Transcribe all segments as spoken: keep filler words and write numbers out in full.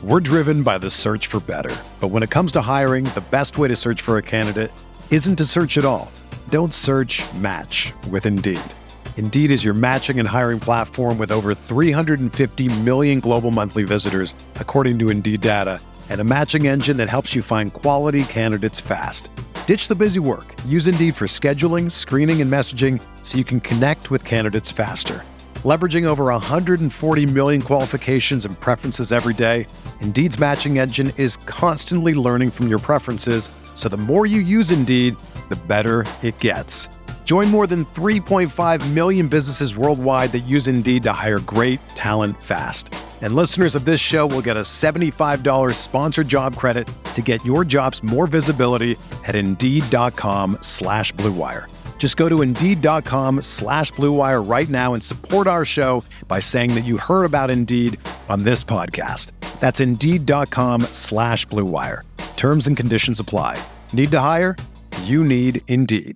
We're driven by the search for better. But when it comes to hiring, the best way to search for a candidate isn't to search at all. Don't search, match with Indeed. Indeed is your matching and hiring platform with over three hundred fifty million global monthly visitors, according to Indeed data, and a matching engine that helps you find quality candidates fast. Ditch the busy work. Use Indeed for scheduling, screening, and messaging so you can connect with candidates faster. Leveraging over one hundred forty million qualifications and preferences every day, Indeed's matching engine is constantly learning from your preferences, so the more you use Indeed, the better it gets. Join more than three point five million businesses worldwide that use Indeed to hire great talent fast. And listeners of this show will get a seventy-five dollars sponsored job credit to get your jobs more visibility at Indeed.com slash Blue Wire. Just go to Indeed.com slash Blue Wire right now and support our show by saying that you heard about Indeed on this podcast. That's Indeed.com slash Blue Wire. Terms and conditions apply. Need to hire? You need Indeed.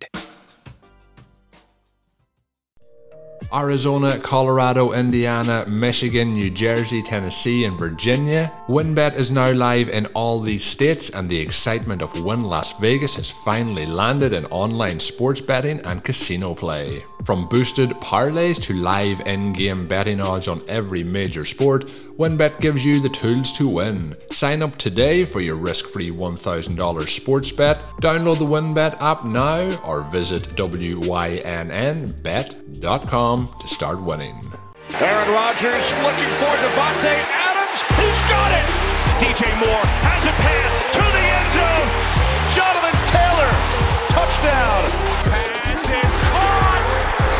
Arizona, Colorado, Indiana, Michigan, New Jersey, Tennessee, and Virginia. WynnBET is now live in all these states, and the excitement of Wynn Las Vegas has finally landed in online sports betting and casino play. From boosted parlays to live in-game betting odds on every major sport, WynnBET gives you the tools to win. Sign up today for your risk-free one thousand dollars sports bet. Download the WynnBET app now or visit wynnbet dot com to start winning. Aaron Rodgers looking for Devontae Adams. He's got it! D J Moore has a pass to the end zone. Jonathan Taylor, touchdown. Pass is caught.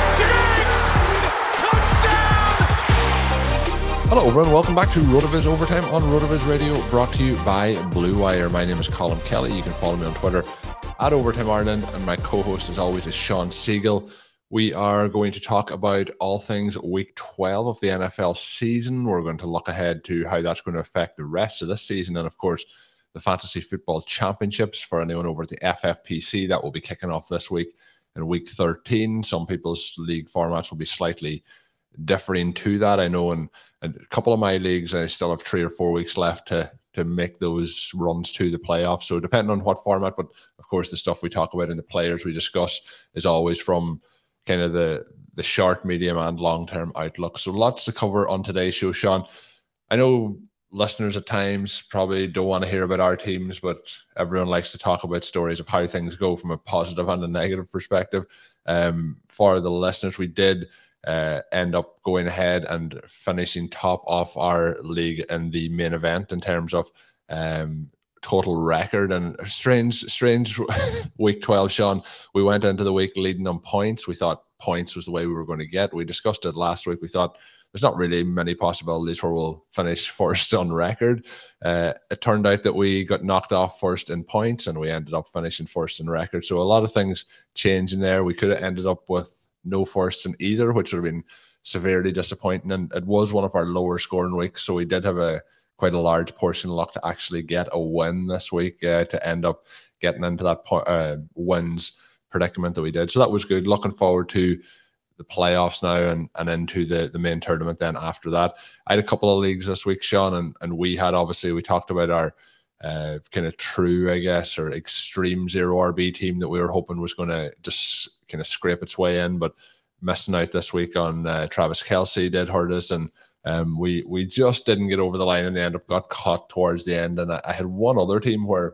Diggs, touchdown. Hello everyone, welcome back to RotoViz Overtime on RotoViz Radio, brought to you by Blue Wire. My name is Colin Kelly. You can follow me on Twitter at Overtime Ireland, and my co-host as always is Sean Siegel. We are going to talk about all things week twelve of the N F L season. We're going to look ahead to how that's going to affect the rest of this season, and of course, the Fantasy Football Championships for anyone over at the F F P C. That will be kicking off this week in week thirteen. Some people's league formats will be slightly differing to that. I know in, in a couple of my leagues, I still have three or four weeks left to, to make those runs to the playoffs. So depending on what format, but of course, the stuff we talk about and the players we discuss is always from kind of the the short, medium, and long-term outlook. So lots to cover on today's show, Sean. I know listeners at times probably don't want to hear about our teams, but everyone likes to talk about stories of how things go from a positive and a negative perspective. Um, for the listeners, we did uh, end up going ahead and finishing top of our league in the main event in terms of um, total record, and strange strange week twelve, Sean. We went into the week leading on points. We thought points was the way we were going to get. We discussed it last week. We thought there's not really many possibilities where we'll finish first on record. Uh, it turned out that we got knocked off first in points, and we ended up finishing first in record. So a lot of things changing there. We could have ended up with no firsts in either, which would have been severely disappointing, and it was one of our lower scoring weeks. So we did have a quite a large portion of luck to actually get a win this week, uh, to end up getting into that po- uh, wins predicament that we did. So that was good. Looking forward to the playoffs now and, and into the, the main tournament then after that. I had a couple of leagues this week, Sean, and, and we had, obviously, we talked about our uh, kind of true, I guess, or extreme zero R B team that we were hoping was going to just kind of scrape its way in, but missing out this week on uh, Travis Kelce did hurt us, and Um, we we just didn't get over the line in the end up, got caught towards the end. And I, I had one other team where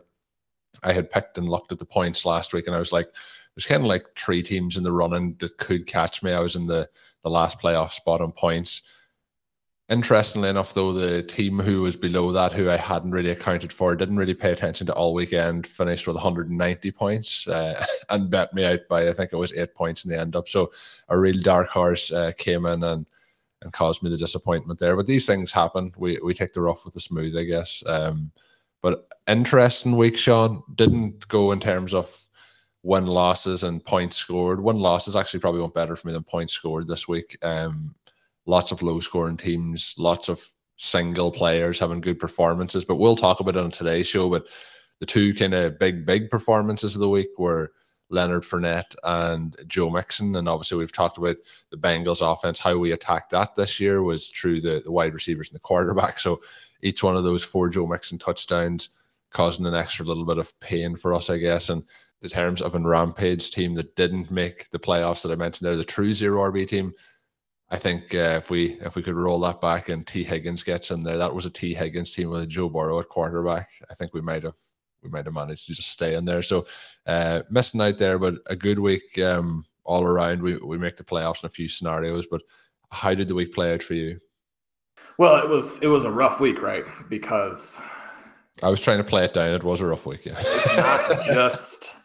I had picked and looked at the points last week, and I was like, there's kind of like three teams in the running that could catch me. I was in the, the last playoff spot on points. Interestingly enough, though, the team who was below that, who I hadn't really accounted for, didn't really pay attention to all weekend, finished with one hundred ninety points uh, and bet me out by, I think it was eight points in the end up. So a real dark horse uh, came in and and caused me the disappointment there. But these things happen. We we take the rough with the smooth, I guess. Um, but interesting week, Sean. Didn't go in terms of win losses and points scored. Win losses actually probably went better for me than points scored this week. Um, lots of low scoring teams, lots of single players having good performances. But we'll talk about it on today's show. But the two kind of big, big performances of the week were Leonard Fournette and Joe Mixon. And obviously we've talked about the Bengals offense, how we attacked that this year was through the, the wide receivers and the quarterback. So each one of those four Joe Mixon touchdowns causing an extra little bit of pain for us, I guess. And the terms of a Rampage team that didn't make the playoffs that I mentioned there, the true zero R B team, I think uh, if we if we could roll that back and T Higgins gets in there, that was a T Higgins team with a Joe Burrow at quarterback. I think we might have we might have managed to just stay in there. So uh, missing out there, but a good week um, all around. We we make the playoffs in a few scenarios, but how did the week play out for you? Well, it was it was a rough week, right? Because I was trying to play it down. It was a rough week, yeah. It's not just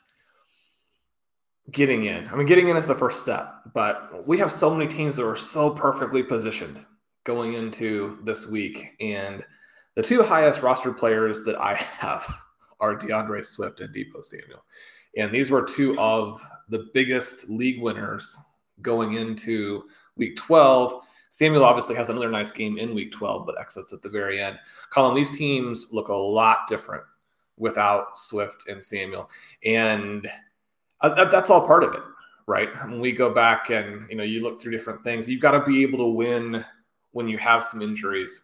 getting in. I mean, getting in is the first step, but we have so many teams that are so perfectly positioned going into this week. And the two highest rostered players that I have are DeAndre Swift and Deebo Samuel. And these were two of the biggest league winners going into week twelve. Samuel obviously has another nice game in week twelve, but exits at the very end. Colin, these teams look a lot different without Swift and Samuel. And that, that's all part of it, right? When we go back and, you know, you look through different things, you've got to be able to win when you have some injuries.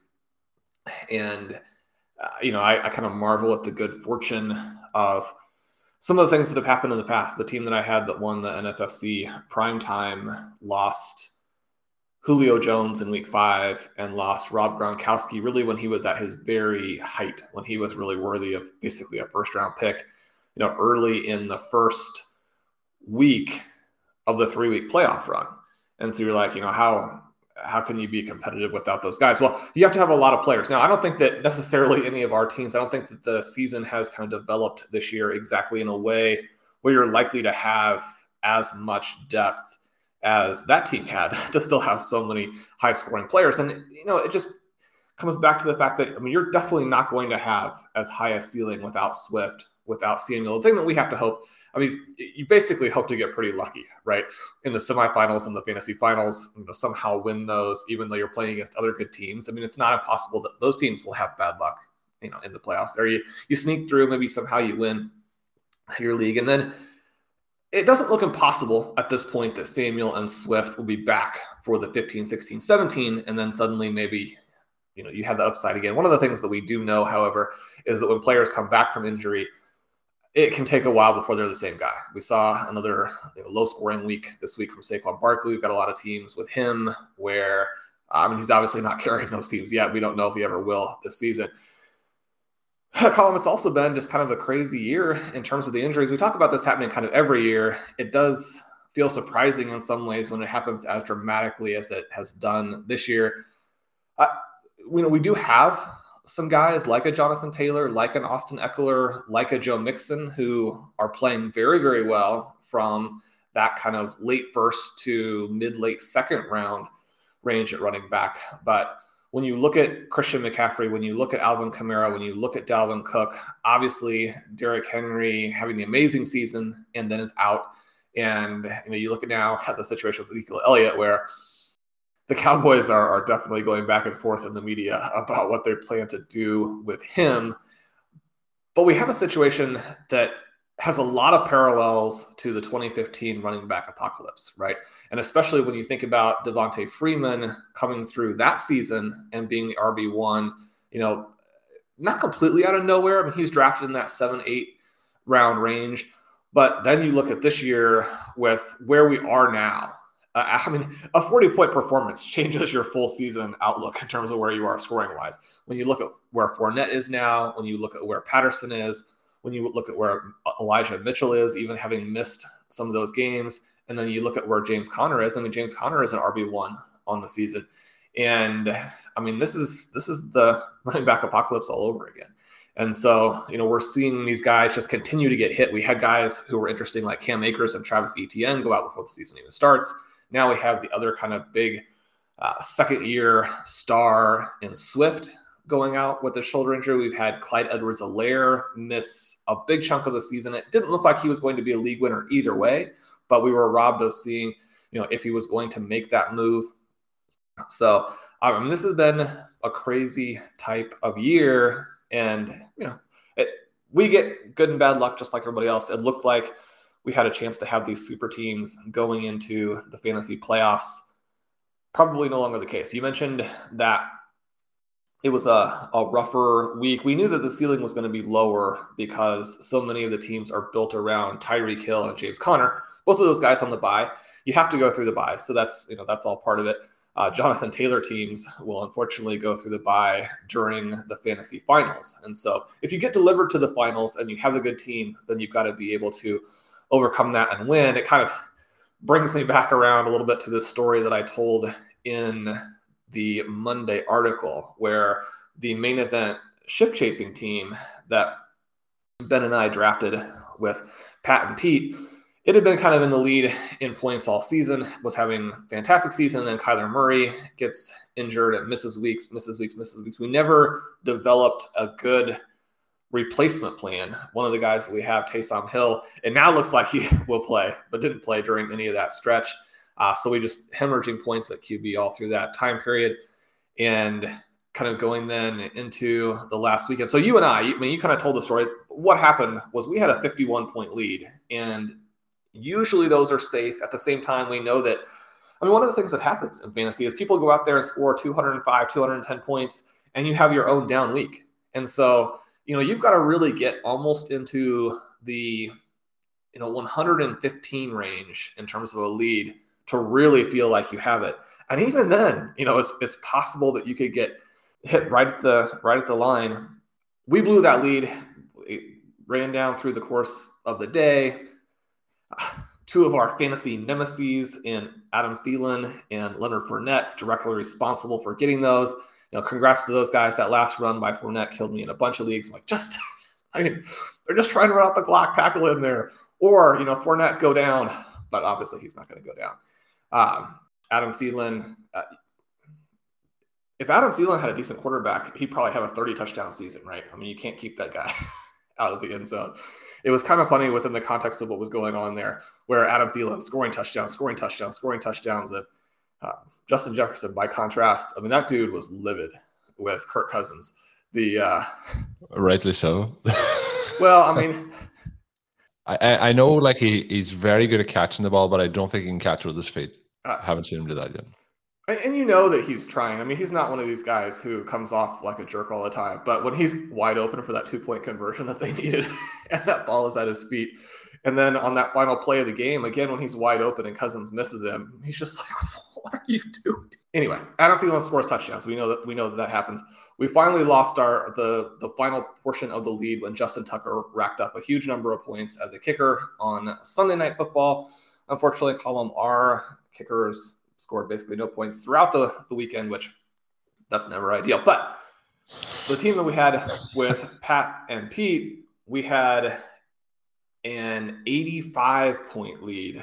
And, uh, you know, I, I kind of marvel at the good fortune of some of the things that have happened in the past. The team that I had that won the N F F C primetime lost Julio Jones in week five and lost Rob Gronkowski really when he was at his very height, when he was really worthy of basically a first round pick, you know, early in the first week of the three week playoff run. And so you're like, you know, how, how can you be competitive without those guys? Well, you have to have a lot of players. Now, I don't think that necessarily any of our teams, I don't think that the season has kind of developed this year exactly in a way where you're likely to have as much depth as that team had to still have so many high scoring players. And, you know, it just comes back to the fact that, I mean, you're definitely not going to have as high a ceiling without Swift, without Samuel. The thing that we have to hope, I mean, you basically hope to get pretty lucky, right? In the semifinals and the fantasy finals, you know, somehow win those, even though you're playing against other good teams. I mean, it's not impossible that those teams will have bad luck, you know, in the playoffs. Or you, you sneak through, maybe somehow you win your league. And then it doesn't look impossible at this point that Samuel and Swift will be back for the fifteen, sixteen, seventeen, and then suddenly maybe, you know, you have that upside again. One of the things that we do know, however, is that when players come back from injury, it can take a while before they're the same guy. We saw another you know, low-scoring week this week from Saquon Barkley. We've got a lot of teams with him where, I mean, he's obviously not carrying those teams yet. We don't know if he ever will this season. Colin, it's also been just kind of a crazy year in terms of the injuries. We talk about this happening kind of every year. It does feel surprising in some ways when it happens as dramatically as it has done this year. Uh, you know, we do have some guys like a Jonathan Taylor, like an Austin Eckler, like a Joe Mixon, who are playing very, very well from that kind of late first to mid-late second round range at running back. But when you look at Christian McCaffrey, when you look at Alvin Kamara, when you look at Dalvin Cook, obviously Derrick Henry having the amazing season and then is out. And you know, you look at now at the situation with Ezekiel Elliott, where the Cowboys are, are definitely going back and forth in the media about what they plan to do with him. But we have a situation that has a lot of parallels to the twenty fifteen running back apocalypse, right? And especially when you think about Devontae Freeman coming through that season and being the R B one, you know, not completely out of nowhere. I mean, he's drafted in that seven, eight round range. But then you look at this year with where we are now. Uh, I mean, a forty-point performance changes your full season outlook in terms of where you are scoring-wise. When you look at where Fournette is now, when you look at where Patterson is, when you look at where Elijah Mitchell is, even having missed some of those games, and then you look at where James Conner is. I mean, James Conner is an R B one on the season. And, I mean, this is this is the running back apocalypse all over again. And so, you know, we're seeing these guys just continue to get hit. We had guys who were interesting like Cam Akers and Travis Etienne go out before the season even starts. Now we have the other kind of big uh, second-year star in Swift going out with a shoulder injury. We've had Clyde Edwards-Helaire miss a big chunk of the season. It didn't look like he was going to be a league winner either way, but we were robbed of seeing, you know, if he was going to make that move. So, I mean, this has been a crazy type of year, and, you know, it, we get good and bad luck just like everybody else. It looked like we had a chance to have these super teams going into the fantasy playoffs. Probably no longer the case. You mentioned that it was a, a rougher week. We knew that the ceiling was going to be lower because so many of the teams are built around Tyreek Hill and James Conner. Both of those guys on the bye. You have to go through the bye. So that's, you know, that's all part of it. Uh, Jonathan Taylor teams will unfortunately go through the bye during the fantasy finals. And so if you get delivered to the finals and you have a good team, then you've got to be able to overcome that and win. It kind of brings me back around a little bit to this story that I told in the Monday article, where the main event ship chasing team that Ben and I drafted with Pat and Pete, it had been kind of in the lead in points all season, was having a fantastic season. And then Kyler Murray gets injured and misses weeks, misses weeks, misses weeks. We never developed a good replacement plan. One of the guys that we have, Taysom Hill, it now looks like he will play, but didn't play during any of that stretch. Uh, so we just hemorrhaging points at Q B all through that time period, and kind of going then into the last weekend. So you and I, I mean, you kind of told the story. What happened was we had a fifty-one point lead, and usually those are safe. At the same time, we know that, I mean, one of the things that happens in fantasy is people go out there and score two hundred five, two hundred ten points, and you have your own down week. And so, you know, you've got to really get almost into the, you know, one hundred fifteen range in terms of a lead to really feel like you have it. And even then, you know, it's it's possible that you could get hit right at the right at the line. We blew that lead. It ran down through the course of the day. Two of our fantasy nemeses in Adam Thielen and Leonard Fournette directly responsible for getting those. You know, congrats to those guys. That last run by Fournette killed me in a bunch of leagues. I'm like, just, I mean, they're just trying to run out the clock, tackle him there. Or, you know, Fournette go down, but obviously he's not going to go down. Um, Adam Thielen, uh, if Adam Thielen had a decent quarterback, he'd probably have a thirty touchdown season, right? I mean, you can't keep that guy out of the end zone. It was kind of funny within the context of what was going on there, where Adam Thielen scoring touchdowns, scoring touchdowns, scoring touchdowns. And uh, Justin Jefferson, by contrast, I mean, that dude was livid with Kirk Cousins. The uh, Rightly so. Well, I mean, I I know like he, he's very good at catching the ball, but I don't think he can catch it with his feet. Uh, I haven't seen him do that yet. And you know that he's trying. I mean, he's not one of these guys who comes off like a jerk all the time. But when he's wide open for that two-point conversion that they needed, and that ball is at his feet, and then on that final play of the game, again, when he's wide open and Cousins misses him, he's just like, what are you doing? Anyway, Adam Thielen scores touchdowns. We know that we know that that happens. We finally lost our the the final portion of the lead when Justin Tucker racked up a huge number of points as a kicker on Sunday Night Football. Unfortunately, column R, kickers scored basically no points throughout the, the weekend, which that's never ideal. But the team that we had with Pat and Pete, we had an eighty-five point lead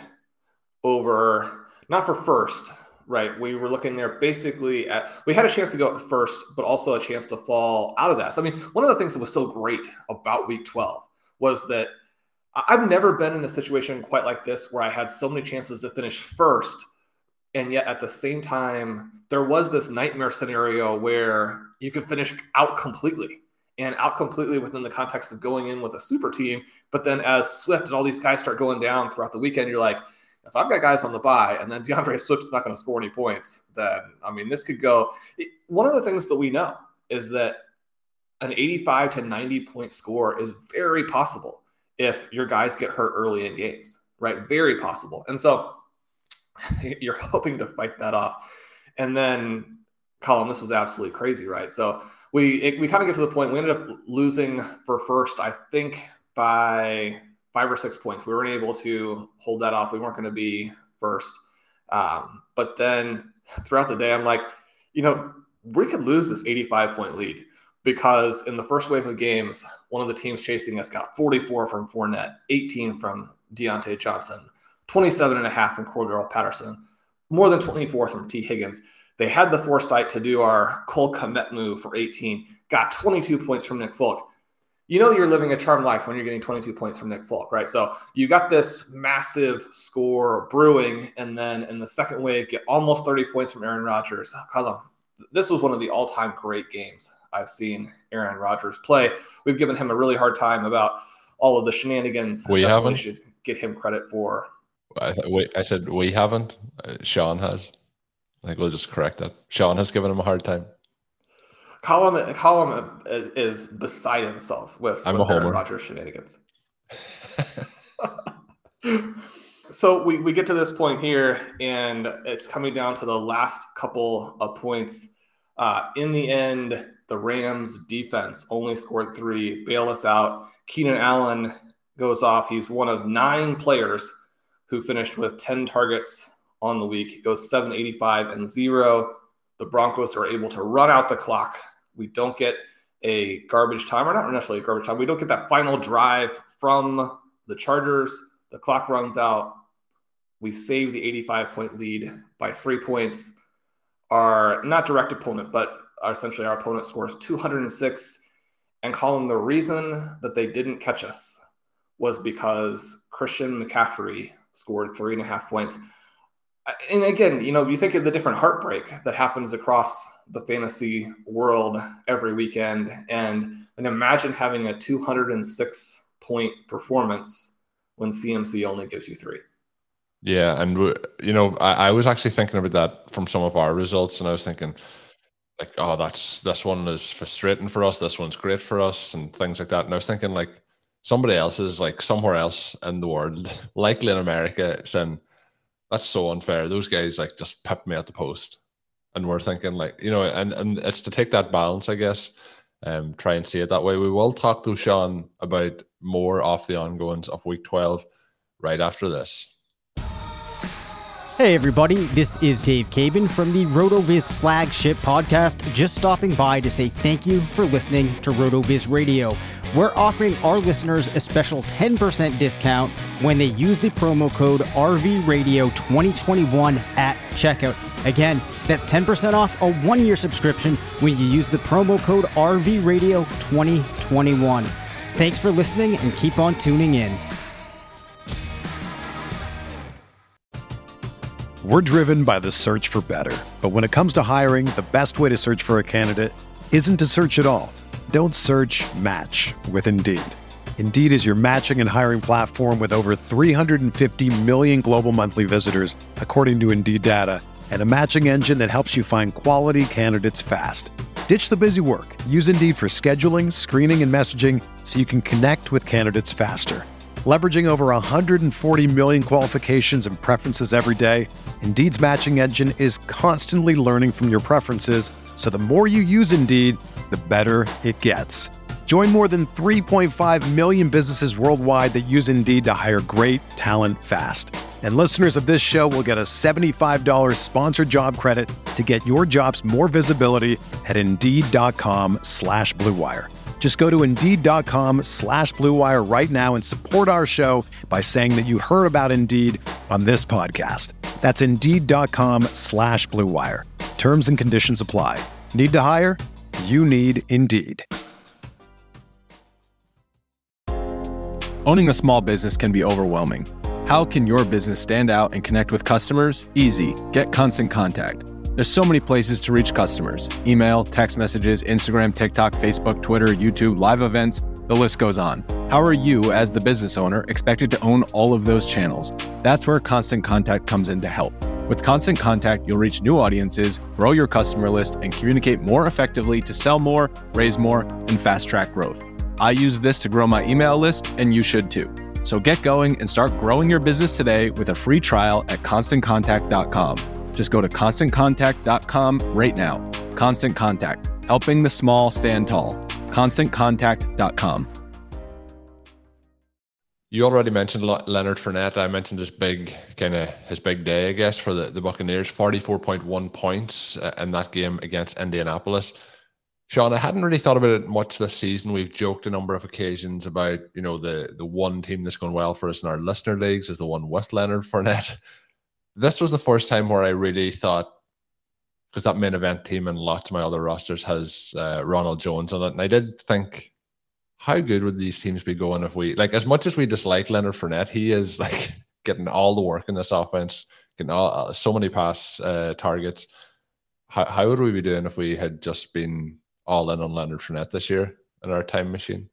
over, not for first, right? We were looking there basically at, we had a chance to go first, but also a chance to fall out of that. So, I mean, one of the things that was so great about week twelve was that I've never been in a situation quite like this where I had so many chances to finish first. And yet at the same time, there was this nightmare scenario where you could finish out completely and out completely within the context of going in with a super team. But then as Swift and all these guys start going down throughout the weekend, you're like, if I've got guys on the bye and then DeAndre Swift's not going to score any points, then, I mean, this could go. One of the things that we know is that an eighty-five to ninety point score is very possible if your guys get hurt early in games, right? Very possible. And so you're hoping to fight that off. And then, Colin, this was absolutely crazy, right? So we it, we kind of get to the point, we ended up losing for first, I think, by five or six points. We weren't able to hold that off. We weren't going to be first. Um, but then throughout the day, I'm like, you know, we could lose this eighty-five point lead because in the first wave of games, one of the teams chasing us got forty-four from Fournette, eighteen from Deontay Johnson, twenty-seven and a half from Cordell Patterson, more than twenty-four from T. Higgins. They had the foresight to do our Cole Kmet move for eighteen, got twenty-two points from Nick Folk. You know you're living a charmed life when you're getting twenty-two points from Nick Folk, right? So you got this massive score brewing, and then in the second wave, get almost thirty points from Aaron Rodgers. Colin, this was one of the all-time great games I've seen Aaron Rodgers play. We've given him a really hard time about all of the shenanigans. We haven't. get him credit for. I, th- wait, I said we haven't. Uh, Sean has. I think we'll just correct that. Sean has given him a hard time. Colin, Colin is beside himself with, I'm with a Aaron homer. Rodgers shenanigans. So we, we get to this point here, and it's coming down to the last couple of points. Uh, in the end, the Rams defense only scored three, bail us out. Keenan Allen goes off. He's one of nine players who finished with ten targets on the week. He goes seven eighty-five and zero. The Broncos are able to run out the clock. We don't get a garbage time, or not necessarily a garbage time. We don't get that final drive from the Chargers. The clock runs out. We save the eighty-five point lead by three points. Our not direct opponent, but our, essentially our opponent scores two hundred six. And Colin, the reason that they didn't catch us was because Christian McCaffrey scored three and a half points. And again, you know, you think of the different heartbreak that happens across the fantasy world every weekend. And, and imagine having a two hundred six point performance when C M C only gives you three. Yeah, and you know, I, I was actually thinking about that from some of our results, and I was thinking, like, oh, that's this one is frustrating for us, this one's great for us, and things like that. And I was thinking, like, somebody else is like somewhere else in the world, likely in America, saying that's so unfair. Those guys like just pipped me at the post, and we're thinking, like, you know, and and it's to take that balance, I guess. Um, try and see it that way. We will talk to Sean about more off the ongoings of week twelve right after this. Hey everybody, this is Dave Cabin from the RotoViz flagship podcast, just stopping by to say thank you for listening to RotoViz Radio. We're offering our listeners a special ten percent discount when they use the promo code R V Radio twenty twenty-one at checkout. Again, that's ten percent off a one-year subscription when you use the promo code R V Radio twenty twenty-one. Thanks for listening and keep on tuning in. We're driven by the search for better. But when it comes to hiring, the best way to search for a candidate isn't to search at all. Don't search, match with Indeed. Indeed is your matching and hiring platform with over three hundred fifty million global monthly visitors, according to Indeed data, and a matching engine that helps you find quality candidates fast. Ditch the busy work. Use Indeed for scheduling, screening, and messaging so you can connect with candidates faster. Leveraging over one hundred forty million qualifications and preferences every day, Indeed's matching engine is constantly learning from your preferences, so the more you use Indeed, the better it gets. Join more than three point five million businesses worldwide that use Indeed to hire great talent fast. And listeners of this show will get a seventy-five dollars sponsored job credit to get your jobs more visibility at Indeed.com slash Blue Wire. Just go to Indeed.com slash Blue Wire right now and support our show by saying that you heard about Indeed on this podcast. That's Indeed.com slash Blue Wire. Terms and conditions apply. Need to hire? You need Indeed. Owning a small business can be overwhelming. How can your business stand out and connect with customers? Easy. Get Constant Contact. There's so many places to reach customers. Email, text messages, Instagram, TikTok, Facebook, Twitter, YouTube, live events, the list goes on. How are you, as the business owner, expected to own all of those channels? That's where Constant Contact comes in to help. With Constant Contact, you'll reach new audiences, grow your customer list, and communicate more effectively to sell more, raise more, and fast-track growth. I use this to grow my email list, and you should too. So get going and start growing your business today with a free trial at constant contact dot com. Just go to constant contact dot com right now. Constant Contact, helping the small stand tall. constant contact dot com. You already mentioned Leonard Fournette. I mentioned this big kind of his big day, I guess, for the, the Buccaneers. forty-four point one points in that game against Indianapolis. Sean, I hadn't really thought about it much this season. We've joked a number of occasions about, you know, the the one team that's going well for us in our listener leagues is the one with Leonard Fournette. This was the first time where I really thought, because that main event team and lots of my other rosters has uh, Ronald Jones on it. And I did think, how good would these teams be going if we, like, as much as we dislike Leonard Fournette, he is like getting all the work in this offense, getting all, uh, so many pass uh, targets. How, how would we be doing if we had just been all in on Leonard Fournette this year in our time machine?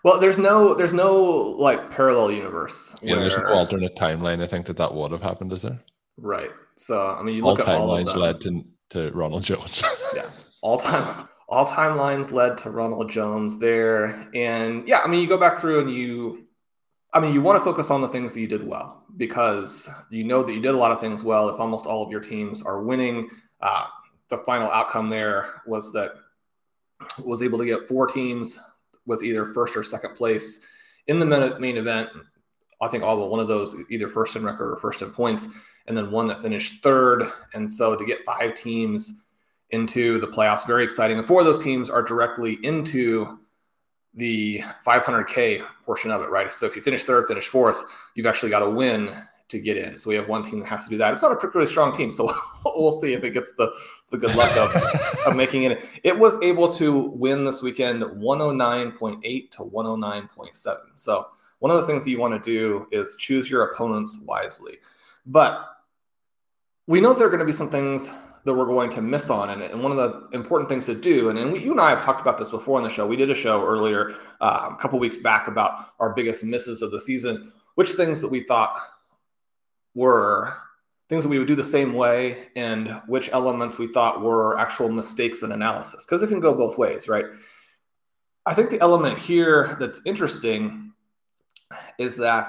Well, there's no there's no like parallel universe. Yeah, where, there's no alternate timeline. I think that that would have happened, is there? Right. So I mean, you all look at all of timelines them. led to to Ronald Jones. yeah, all time all timelines led to Ronald Jones there, and yeah, I mean, you go back through and you, I mean, you want to focus on the things that you did well because you know that you did a lot of things well. If almost all of your teams are winning, uh, the final outcome there was that was able to get four teams with either first or second place in the main event. I think all but one of those, either first in record or first in points, and then one that finished third. And so to get five teams into the playoffs, very exciting. And four of those teams are directly into the five hundred K portion of it, right? So if you finish third, finish fourth, you've actually got to win to get in. So we have one team that has to do that. It's not a particularly strong team, so we'll see if it gets the, the good luck of, of making it. It was able to win this weekend one oh nine point eight to one oh nine point seven. So one of the things that you want to do is choose your opponents wisely. But we know there are going to be some things that we're going to miss on. And, and one of the important things to do, and, and we, you and I have talked about this before on the show. We did a show earlier, uh, a couple weeks back, about our biggest misses of the season, which things that we thought were things that we would do the same way and which elements we thought were actual mistakes in analysis, because it can go both ways, right? I think the element here that's interesting is that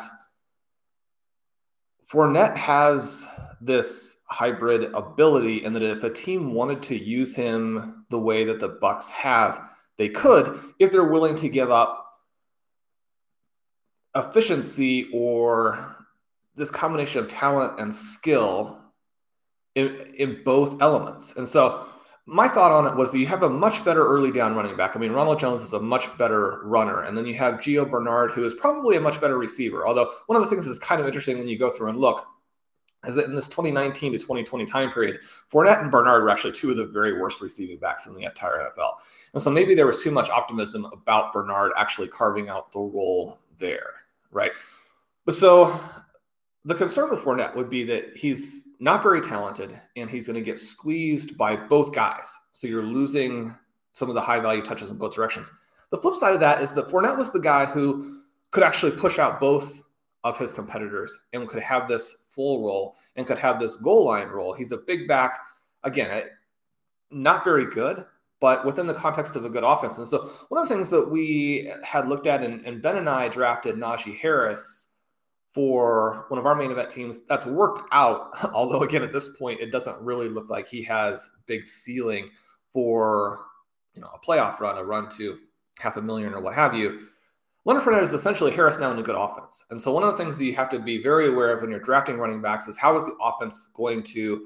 Fournette has this hybrid ability, and that if a team wanted to use him the way that the Bucs have, they could, if they're willing to give up efficiency or this combination of talent and skill in, in both elements. And so my thought on it was that you have a much better early down running back. I mean, Ronald Jones is a much better runner. And then you have Gio Bernard, who is probably a much better receiver. Although one of the things that's kind of interesting when you go through and look is that in this twenty nineteen to twenty twenty time period, Fournette and Bernard were actually two of the very worst receiving backs in the entire N F L. And so maybe there was too much optimism about Bernard actually carving out the role there, right? But so the concern with Fournette would be that he's not very talented and he's going to get squeezed by both guys. So you're losing some of the high value touches in both directions. The flip side of that is that Fournette was the guy who could actually push out both of his competitors and could have this full role and could have this goal line role. He's a big back, again, not very good, but within the context of a good offense. And so one of the things that we had looked at, and, and Ben and I drafted Najee Harris for one of our main event teams. That's worked out, although again, at this point, it doesn't really look like he has big ceiling for, you know, a playoff run, a run to half a million or what have you. Leonard Fournette is essentially Harris now in a good offense. And so one of the things that you have to be very aware of when you're drafting running backs is how is the offense going to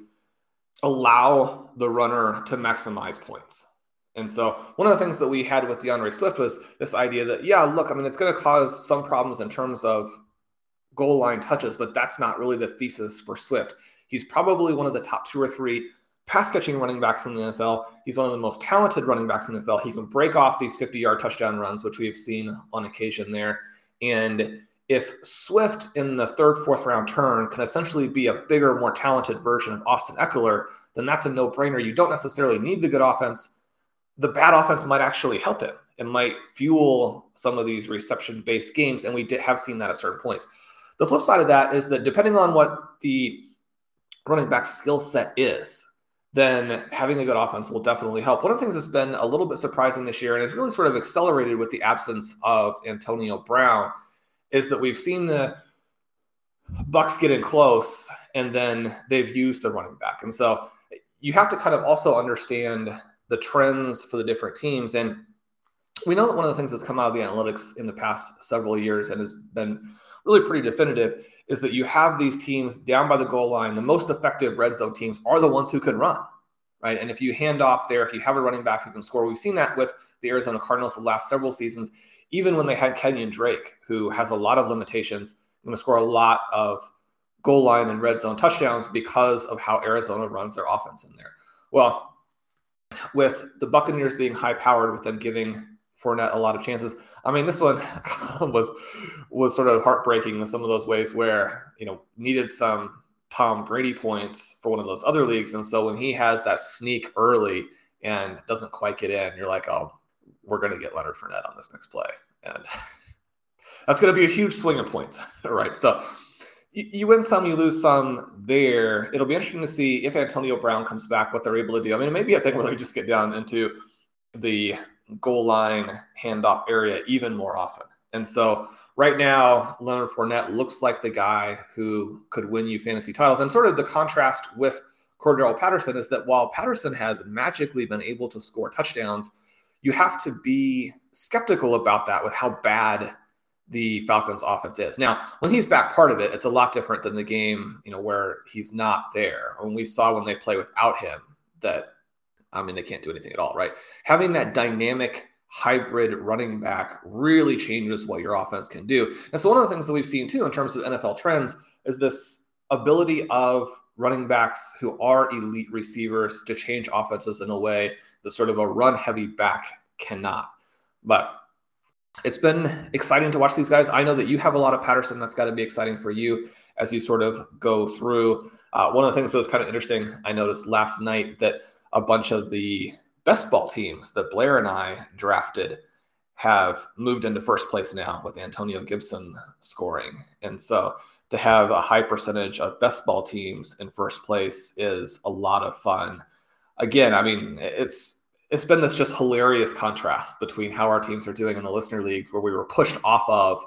allow the runner to maximize points? And so one of the things that we had with DeAndre Swift was this idea that, yeah, look, I mean, it's going to cause some problems in terms of goal line touches, but that's not really the thesis for Swift. He's probably one of the top two or three pass catching running backs in the N F L. He's one of the most talented running backs in the N F L. He can break off these fifty yard touchdown runs, which we have seen on occasion there. And if Swift in the third, fourth round turn can essentially be a bigger, more talented version of Austin Eckler, then that's a no brainer. You don't necessarily need the good offense. The bad offense might actually help him. It might fuel some of these reception based games. And we did have seen that at certain points. The flip side of that is that depending on what the running back skill set is, then having a good offense will definitely help. One of the things that's been a little bit surprising this year, and has really sort of accelerated with the absence of Antonio Brown, is that we've seen the Bucs get in close and then they've used the running back. And so you have to kind of also understand the trends for the different teams. And we know that one of the things that's come out of the analytics in the past several years and has been really pretty definitive is that you have these teams down by the goal line. The most effective red zone teams are the ones who can run, right? And if you hand off there, if you have a running back who can score, we've seen that with the Arizona Cardinals the last several seasons, even when they had Kenyon Drake, who has a lot of limitations, going to score a lot of goal line and red zone touchdowns because of how Arizona runs their offense in there. Well, with the Buccaneers being high powered, with them giving Fournette a lot of chances, I mean, this one was was sort of heartbreaking in some of those ways where, you know, needed some Tom Brady points for one of those other leagues. And so when he has that sneak early and doesn't quite get in, you're like, oh, we're going to get Leonard Fournette on this next play. And that's going to be a huge swing of points, right? So you, you win some, you lose some there. It'll be interesting to see if Antonio Brown comes back, what they're able to do. I mean, it may be a thing where they just get down into the goal line handoff area even more often. And so right now, Leonard Fournette looks like the guy who could win you fantasy titles. And sort of the contrast with Cordarrelle Patterson is that while Patterson has magically been able to score touchdowns, you have to be skeptical about that with how bad the Falcons offense is. Now, when he's back part of it, it's a lot different than the game, you know, where he's not there. When we saw when they play without him that, I mean, they can't do anything at all, right? Having that dynamic hybrid running back really changes what your offense can do. And so one of the things that we've seen too in terms of N F L trends is this ability of running backs who are elite receivers to change offenses in a way that sort of a run-heavy back cannot. But it's been exciting to watch these guys. I know that you have a lot of Patterson. That's got to be exciting for you as you sort of go through. Uh, one of the things that was kind of interesting, I noticed last night that a bunch of the best ball teams that Blair and I drafted have moved into first place now with Antonio Gibson scoring. And so to have a high percentage of best ball teams in first place is a lot of fun. Again, I mean, it's it's been this just hilarious contrast between how our teams are doing in the listener leagues, where we were pushed off of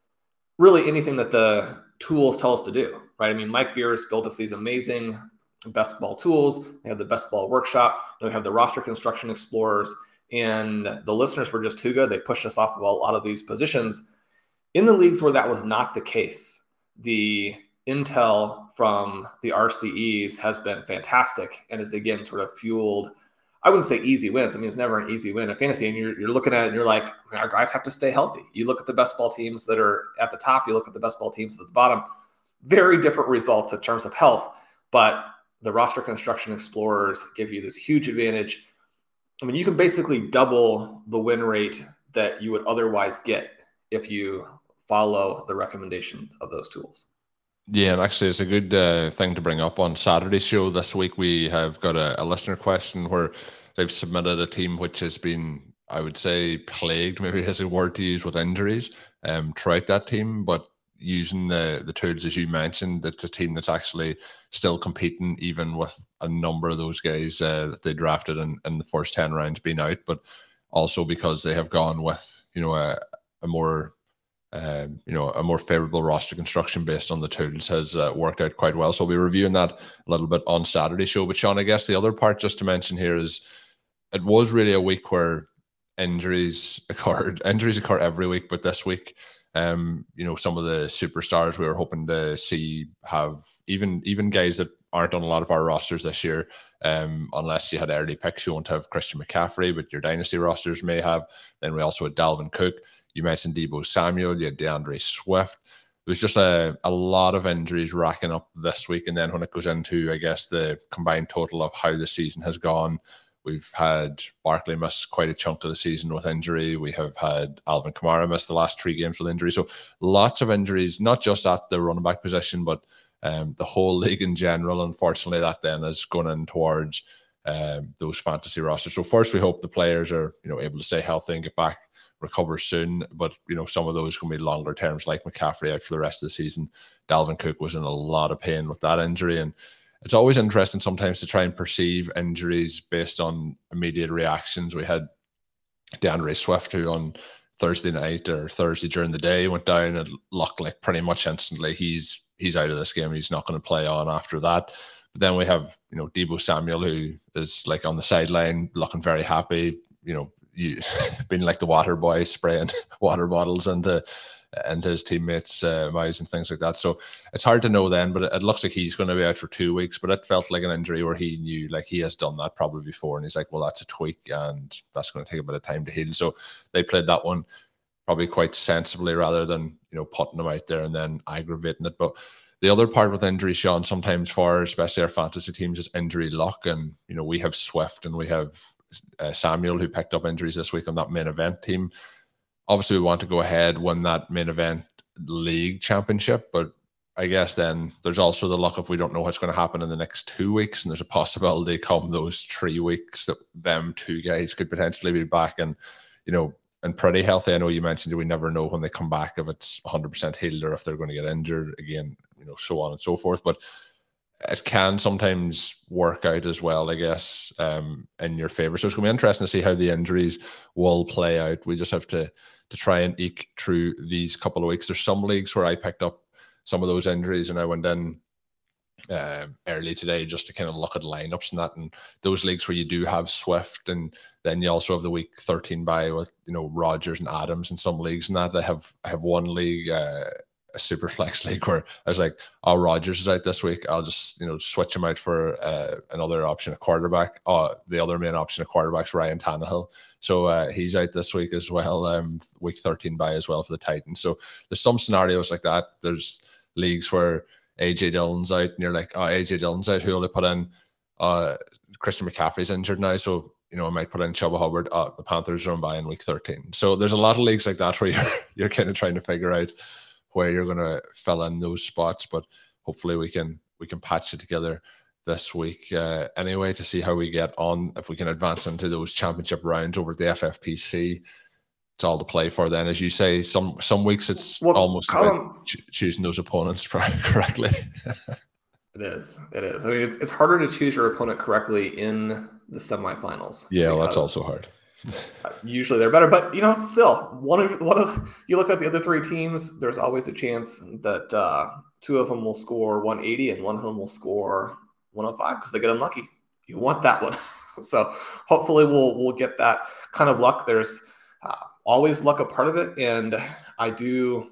really anything that the tools tell us to do, right? I mean, Mike Beers built us these amazing best ball tools. They have the best ball workshop. And we have the roster construction explorers, and the listeners were just too good. They pushed us off of a lot of these positions. In the leagues where that was not the case, the intel from the R C Es has been fantastic and has again sort of fueled, I wouldn't say easy wins. I mean, it's never an easy win in fantasy, and you're, you're looking at it and you're like, our guys have to stay healthy. You look at the best ball teams that are at the top, you look at the best ball teams at the bottom, very different results in terms of health, but the roster construction explorers give you this huge advantage. I mean, you can basically double the win rate that you would otherwise get if you follow the recommendations of those tools. Yeah, and actually it's a good uh, thing to bring up. On Saturday's show this week, we have got a, a listener question where they've submitted a team which has been, I would say, plagued, maybe is a word to use, with injuries um, throughout that team, but using the the tools, as you mentioned, it's a team that's actually still competing, even with a number of those guys uh, that they drafted in, in the first ten rounds being out, but also because they have gone with, you know, a, a more Um, you know, a more favorable roster construction based on the tools has uh, worked out quite well. So we'll be reviewing that a little bit on Saturday's show. But Sean, I guess the other part just to mention here is it was really a week where injuries occurred. Injuries occur every week, but this week, um, you know, some of the superstars we were hoping to see have even even guys that aren't on a lot of our rosters this year, um, unless you had early picks, you won't have Christian McCaffrey, but your dynasty rosters may have. Then we also had Dalvin Cook. You mentioned Deebo Samuel, you had DeAndre Swift. There's just a, a lot of injuries racking up this week. And then when it goes into, I guess, the combined total of how the season has gone, we've had Barkley miss quite a chunk of the season with injury. We have had Alvin Kamara miss the last three games with injury. So lots of injuries, not just at the running back position, but um, the whole league in general. Unfortunately, that then is going in towards um, those fantasy rosters. So first, we hope the players are, you know, able to stay healthy and get back, recover soon. But, you know, some of those can be longer terms, like McCaffrey out for the rest of the season. Dalvin Cook was in a lot of pain with that injury. And it's always interesting sometimes to try and perceive injuries based on immediate reactions. We had DeAndre Swift, who on Thursday night or Thursday during the day went down and looked like pretty much instantly he's he's out of this game. He's not going to play on after that. But then we have, you know, Deebo Samuel, who is like on the sideline looking very happy, you know, you, being like the water boy, spraying water bottles into, into his teammates' uh, mouths and things like that. So it's hard to know then, but it, it looks like he's going to be out for two weeks. But it felt like an injury where he knew, like, he has done that probably before. And he's like, well, that's a tweak and that's going to take a bit of time to heal. So they played that one probably quite sensibly rather than, you know, putting them out there and then aggravating it. But the other part with injury, Sean, sometimes for especially our fantasy teams is injury luck. And, you know, we have Swift and we have uh, Samuel, who picked up injuries this week on that main event team. Obviously, we want to go ahead, win that main event league championship. But I guess then there's also the luck if we don't know what's going to happen in the next two weeks. And there's a possibility come those three weeks that them two guys could potentially be back. And, you know, and pretty healthy. I know you mentioned we never know when they come back if it's one hundred percent healed or if they're going to get injured again, you know, so on and so forth. But it can sometimes work out as well, I guess, um, in your favor. So it's going to be interesting to see how the injuries will play out. We just have to to try and eke through these couple of weeks. There's some leagues where I picked up some of those injuries and I went in um, early today just to kind of look at lineups and that. And those leagues where you do have Swift, and then you also have the week thirteen bye with, you know, Rodgers and Adams in some leagues and that. I have I have one league, uh, a super flex league, where I was like, oh, Rodgers is out this week, I'll just, you know, switch him out for uh, another option, a quarterback. Oh, the other main option of quarterback's Ryan Tannehill, so uh, he's out this week as well, um, week thirteen bye as well for the Titans. So there's some scenarios like that. There's leagues where A J Dillon's out and you're like, oh, A J Dillon's out, who will they put in? uh, Christian McCaffrey's injured now, so you know, I might put in Chuba Hubbard. Uh, the Panthers are on bye in week thirteen. So there's a lot of leagues like that where you're, you're kind of trying to figure out where you're going to fill in those spots, but hopefully we can we can patch it together this week uh, anyway to see how we get on, if we can advance into those championship rounds over at the F F P C. It's all to play for then. As you say, some some weeks it's well, almost about ch- choosing those opponents correctly. It is. It is. I mean, it's, it's harder to choose your opponent correctly in the semifinals. Yeah, well, that's also hard. Usually they're better, but you know, still one of one of you look at the other three teams. There's always a chance that uh, two of them will score one eighty and one of them will score one oh five because they get unlucky. You want that one, so hopefully we'll we'll get that kind of luck. There's uh, always luck a part of it, and I do.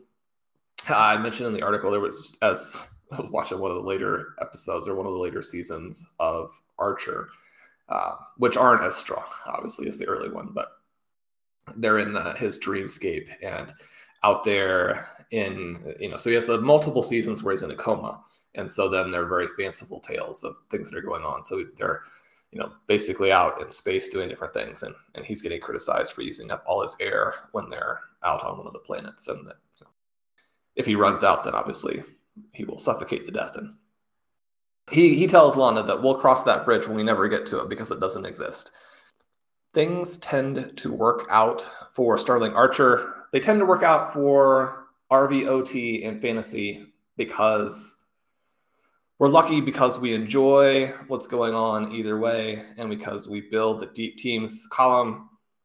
I mentioned in the article there was as I was watching one of the later episodes or one of the later seasons of Archer. Uh, which aren't as strong, obviously, as the early one, but they're in the, his dreamscape and out there in, you know, so he has the multiple seasons where he's in a coma. And so then they're very fanciful tales of things that are going on. So they're, you know, basically out in space doing different things. And, and he's getting criticized for using up all his air when they're out on one of the planets. And that, you know, if he runs out, then obviously he will suffocate to death. And He he tells Lana that we'll cross that bridge when we never get to it because it doesn't exist. Things tend to work out for Sterling Archer. They tend to work out for R V O T and fantasy because we're lucky, because we enjoy what's going on either way, and because we build the deep teams column.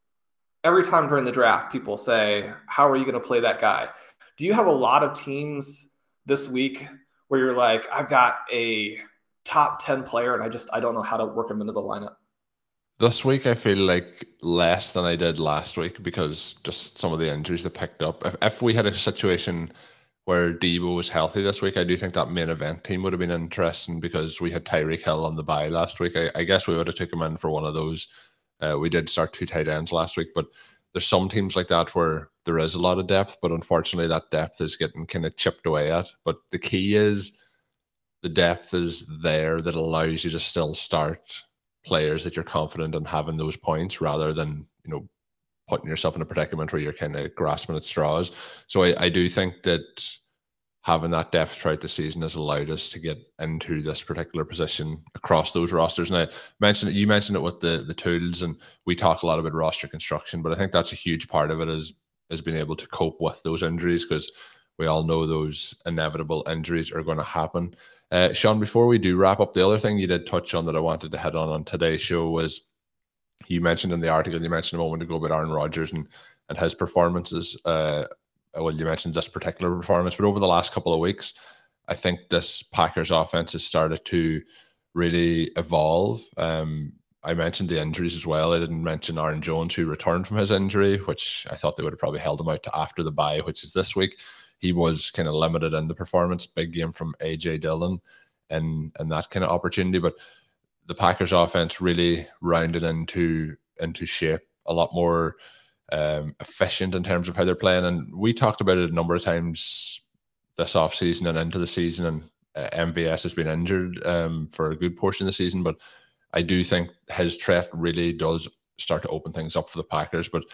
Every time during the draft, people say, how are you going to play that guy? Do you have a lot of teams this week where you're like, I've got a top ten player and I just, I don't know how to work him into the lineup? This week, I feel like less than I did last week because just some of the injuries that picked up. If, if we had a situation where Debo was healthy this week, I do think that main event team would have been interesting because we had Tyreek Hill on the bye last week. I, I guess we would have took him in for one of those. Uh, we did start two tight ends last week, but there's some teams like that where there is a lot of depth, but unfortunately that depth is getting kind of chipped away at. But the key is the depth is there that allows you to still start players that you're confident in having those points rather than, you know, putting yourself in a predicament where you're kind of grasping at straws. So I, I do think that having that depth throughout the season has allowed us to get into this particular position across those rosters. And I mentioned it, you mentioned it with the the tools, and we talk a lot about roster construction, but I think that's a huge part of it is, is being able to cope with those injuries because we all know those inevitable injuries are going to happen. Uh, Sean, before we do wrap up, the other thing you did touch on that I wanted to head on on today's show was you mentioned in the article, you mentioned a moment ago about Aaron Rodgers and, and his performances. Uh, well, you mentioned this particular performance, but over the last couple of weeks, I think this Packers offense has started to really evolve. Um, I mentioned the injuries as well. I didn't mention Aaron Jones, who returned from his injury, which I thought they would have probably held him out to after the bye, which is this week. He was kind of limited in the performance. Big game from A J Dillon and, and that kind of opportunity. But the Packers offense really rounded into, into shape, a lot more um, efficient in terms of how they're playing. And we talked about it a number of times this offseason and into the season. And uh, M V S has been injured um, for a good portion of the season. But I do think his threat really does start to open things up for the Packers. But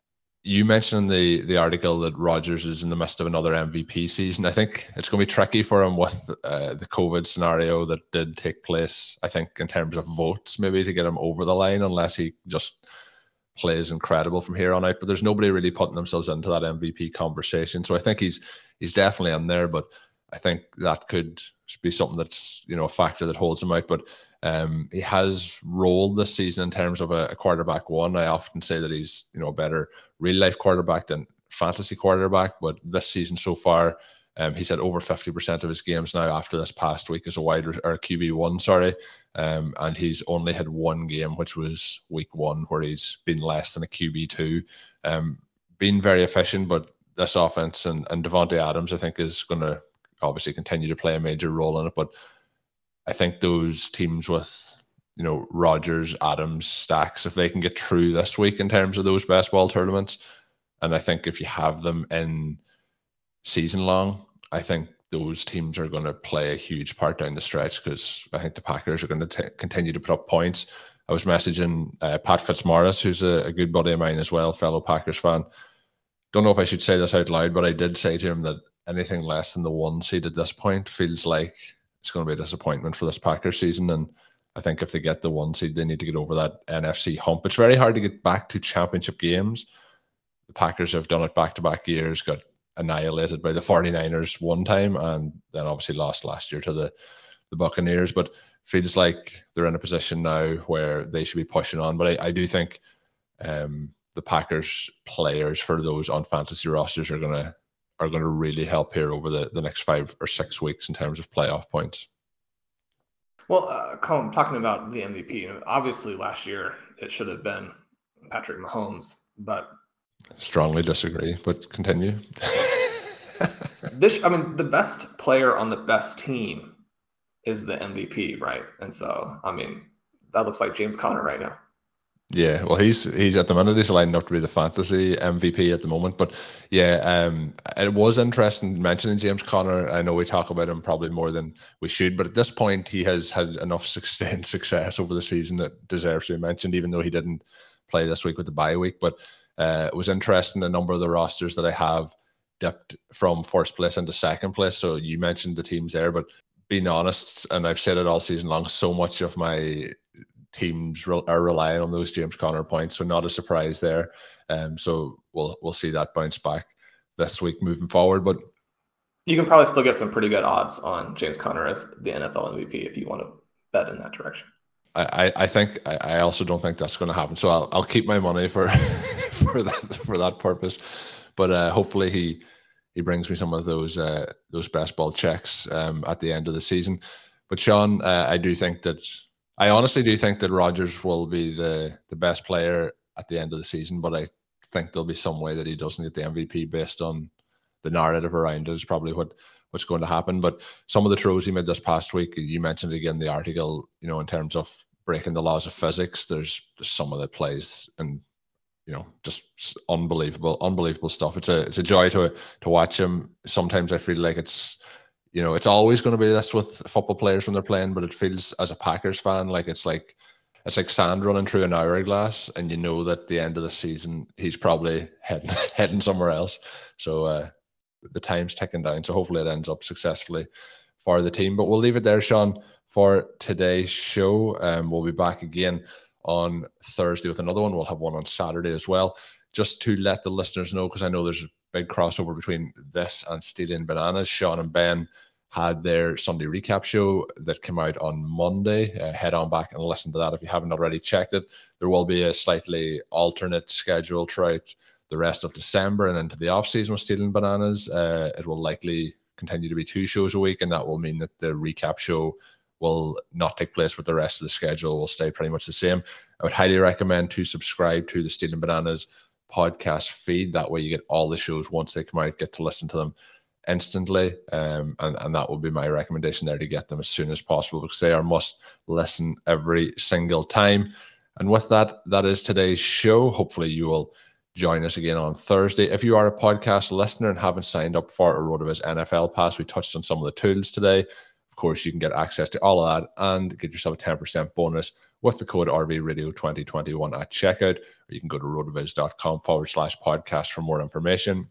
you mentioned in the, the article that Rodgers is in the midst of another M V P season. I think it's going to be tricky for him with uh, the COVID scenario that did take place, I think, in terms of votes, maybe to get him over the line, unless he just plays incredible from here on out. But there's nobody really putting themselves into that M V P conversation. So I think he's he's definitely in there, but I think that could be something that's, you know, a factor that holds him out. But um, he has rolled this season in terms of a, a quarterback one. I often say that he's, you know, a better real life quarterback than fantasy quarterback, but this season so far, um, he's had over fifty percent of his games now after this past week as a wide or Q B one, sorry. Um, and he's only had one game, which was week one, where he's been less than a Q B two. Um, been very efficient, but this offense and, and Davante Adams, I think, is going to obviously continue to play a major role in it. But I think those teams with, you know, Rodgers, Adams, Stacks, if they can get through this week in terms of those best ball tournaments, and I think if you have them in season long, I think those teams are going to play a huge part down the stretch, because I think the Packers are going to t- continue to put up points. I was messaging uh, Pat Fitzmaurice, who's a, a good buddy of mine as well, fellow Packers fan. Don't know if I should say this out loud, but I did say to him that anything less than the one seed at this point feels like it's going to be a disappointment for this Packers season. And I think if they get the one seed, they need to get over that N F C hump. It's very hard to get back to championship games. The Packers have done it back-to-back years, got annihilated by the 49ers one time, and then obviously lost last year to the, the Buccaneers. But feels like they're in a position now where they should be pushing on. But I, I do think um, the Packers players for those on fantasy rosters are going to are going to really help here over the, the next five or six weeks in terms of playoff points. Well, uh, Colin, talking about the M V P, obviously last year it should have been Patrick Mahomes, but strongly disagree, but continue. this, I mean, the best player on the best team is the M V P, right? And so, I mean, that looks like James Conner right now. Yeah, well, he's he's at the minute he's lined up to be the fantasy M V P at the moment. But yeah, um, it was interesting mentioning James Conner. I know we talk about him probably more than we should, but at this point, he has had enough sustained success over the season that deserves to be mentioned, even though he didn't play this week with the bye week. But uh, it was interesting, a number of the rosters that I have dipped from first place into second place. So you mentioned the teams there, but being honest, and I've said it all season long, so much of my teams re- are relying on those James Conner points, so not a surprise there. Um, so we'll we'll see that bounce back this week moving forward. But you can probably still get some pretty good odds on James Conner as the N F L M V P if you want to bet in that direction. I, I, I think I, I also don't think that's going to happen. So I'll I'll keep my money for for that for that purpose. But uh, hopefully he he brings me some of those uh, those best ball checks um, at the end of the season. But Sean, uh, I do think that. I honestly do think that Rodgers will be the, the best player at the end of the season, but I think there'll be some way that he doesn't get the M V P based on the narrative around it is probably what, what's going to happen. But some of the throws he made this past week, you mentioned again the article, you know, in terms of breaking the laws of physics, there's just some of the plays and, you know, just unbelievable, unbelievable stuff. It's a it's a joy to to watch him. Sometimes I feel like it's, you know, it's always going to be this with football players when they're playing, but it feels as a Packers fan like it's like it's like sand running through an hourglass, and you know that at the end of the season he's probably heading heading somewhere else. So uh, the time's ticking down. So hopefully it ends up successfully for the team. But we'll leave it there, Sean, for today's show. Um, we'll be back again on Thursday with another one. We'll have one on Saturday as well. Just to let the listeners know, because I know there's a big crossover between this and Stealing Bananas. Sean and Ben had their Sunday recap show that came out on Monday. Uh, head on back and listen to that if you haven't already checked it. There will be a slightly alternate schedule throughout the rest of December and into the off-season with Stealing Bananas. Uh, it will likely continue to be two shows a week, and that will mean that the recap show will not take place, but the rest of the schedule will stay pretty much the same. I would highly recommend to subscribe to the Stealing Bananas podcast feed. That way you get all the shows once they come out, get to listen to them instantly, um, and, and that will be my recommendation there, to get them as soon as possible, because they are must listen every single time. And with that, that is today's show. Hopefully you will join us again on Thursday. If you are a podcast listener and haven't signed up for a RotoViz N F L Pass, we touched on some of the tools today. Of course, you can get access to all of that and get yourself a ten percent bonus with the code R V Radio twenty twenty-one at checkout, or you can go to rotoviz.com forward slash podcast for more information.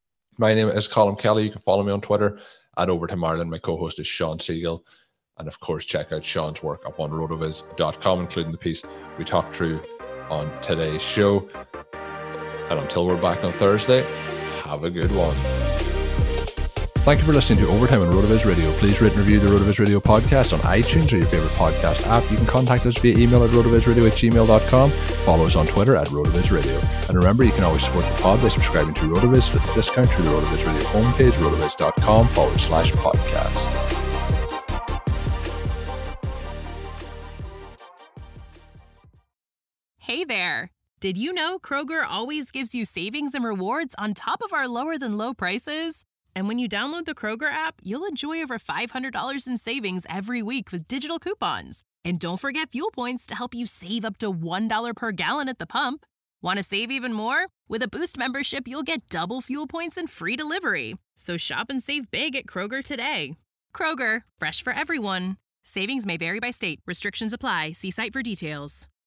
My name is Colin Kelly. You can follow me on Twitter at Overtime Ireland. My co-host is Sean Siegel. And of course, check out Sean's work up on rotoviz dot com, including the piece we talked through on today's show. And until we're back on Thursday, have a good one. Thank you for listening to Overtime on RotoViz Radio. Please rate and review the RotoViz Radio podcast on iTunes or your favorite podcast app. You can contact us via email at rotovizradio at gmail dot com. Follow us on Twitter at RotoViz Radio. And remember, you can always support the pod by subscribing to RotoViz with a discount through the RotoViz Radio homepage, rotoviz dot com forward slash podcast. Hey there! Did you know Kroger always gives you savings and rewards on top of our lower than low prices? And when you download the Kroger app, you'll enjoy over five hundred dollars in savings every week with digital coupons. And don't forget fuel points to help you save up to one dollar per gallon at the pump. Want to save even more? With a Boost membership, you'll get double fuel points and free delivery. So shop and save big at Kroger today. Kroger, fresh for everyone. Savings may vary by state. Restrictions apply. See site for details.